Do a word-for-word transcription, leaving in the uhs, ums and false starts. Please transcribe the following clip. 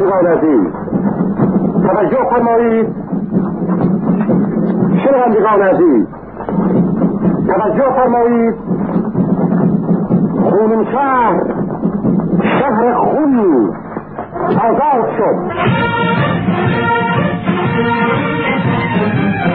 شنوندگان عزیز توجه فرمایید. شنوندگان عزیز توجه فرمایید. خونین شهر، شهر خونی آزاد شد.